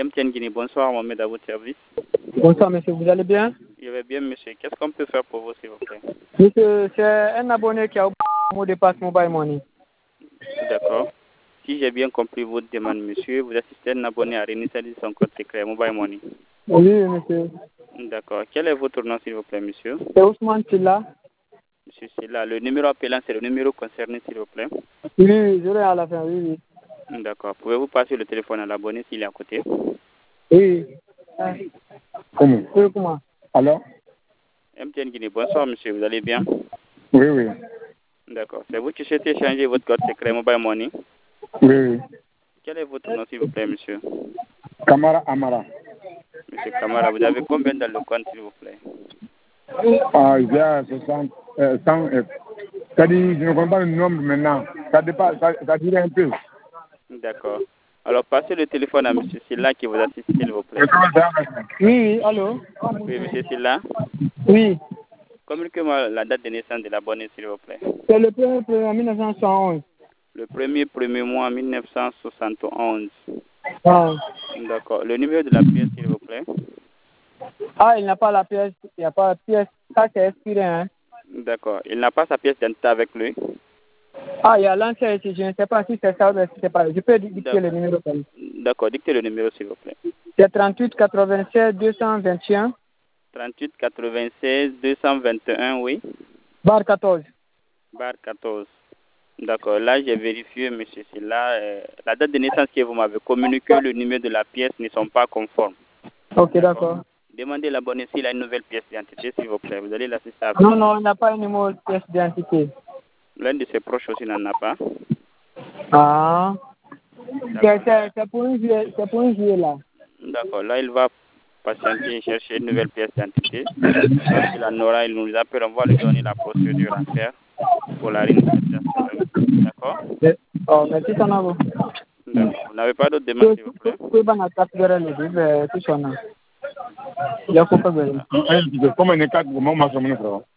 MTN Guinée, bonsoir, Mohamed, à votre service. Bonsoir, monsieur, vous allez bien? Je vais bien, monsieur. Qu'est-ce qu'on peut faire pour vous, s'il vous plaît? Monsieur, c'est un abonné qui a oublié le mot de passe Mobile Money. D'accord. Si j'ai bien compris votre demande, monsieur, vous assistez un abonné à réinitialiser son code secret Mobile Money. Oui, monsieur. D'accord. Quel est votre nom, s'il vous plaît, monsieur? C'est Ousmane Silla. Monsieur Silla, le numéro appelant, c'est le numéro concerné, s'il vous plaît. Oui, je l'ai à la fin, oui. D'accord. Pouvez-vous passer le téléphone à l'abonné s'il est à côté? Oui. Comment? Oui, comment? Alors? MTN Guinée, bonsoir, monsieur, vous allez bien? Oui, oui. D'accord. C'est vous qui souhaitez changer votre code secret Mobile Money? Oui, oui. Quel est votre nom, s'il vous plaît, monsieur? Kamara Amara. Monsieur Kamara, vous avez combien dans le compte, s'il vous plaît? Il y a 60, 100, c'est-à-dire, je ne connais pas le nombre maintenant. Ça dépasse, ça dirait un peu. D'accord. Alors, passez le téléphone à monsieur Silla qui vous assiste, s'il vous plaît. Oui, allô? Oui, monsieur Silla. Oui. Communiquez-moi la date de naissance de l'abonné, s'il vous plaît. C'est le 1er 1971. Le premier mois 1971. Ah. D'accord. Le numéro de la pièce, s'il vous plaît. Ah, il n'a pas la pièce. Il n'y a pas la pièce. Ça, c'est expiré, hein? D'accord. Il n'a pas sa pièce d'identité avec lui. Ah, il y a l'ancien ici. Je ne sais pas si c'est ça ou si c'est pas. Je peux dicter le numéro. D'accord. Dictez le numéro, s'il vous plaît. C'est 38 96 221. 38 96 221, oui. Bar 14. Bar 14. D'accord. Là, j'ai vérifié, monsieur Silla. La date de naissance que vous m'avez communiqué, le numéro de la pièce ne sont pas conformes. Ok, d'accord. Demandez l'abonné s'il a une nouvelle pièce d'identité, s'il vous plaît. Vous allez l'assister à... Non, non, il n'a pas un numéro de pièce d'identité. L'un de ses proches aussi n'en a pas. Ah. C'est pour une juillet, là. D'accord. Là, il va patienter et chercher une nouvelle pièce d'identité. Lorsqu'il en aura, il nous appelle. On va lui donner la procédure à faire pour la réinitialisation. D'accord? Oh, merci, son nom. D'accord. Vous n'avez pas d'autres demandes, s'il vous plaît? Il y a Comment on est quatre, comment on m'a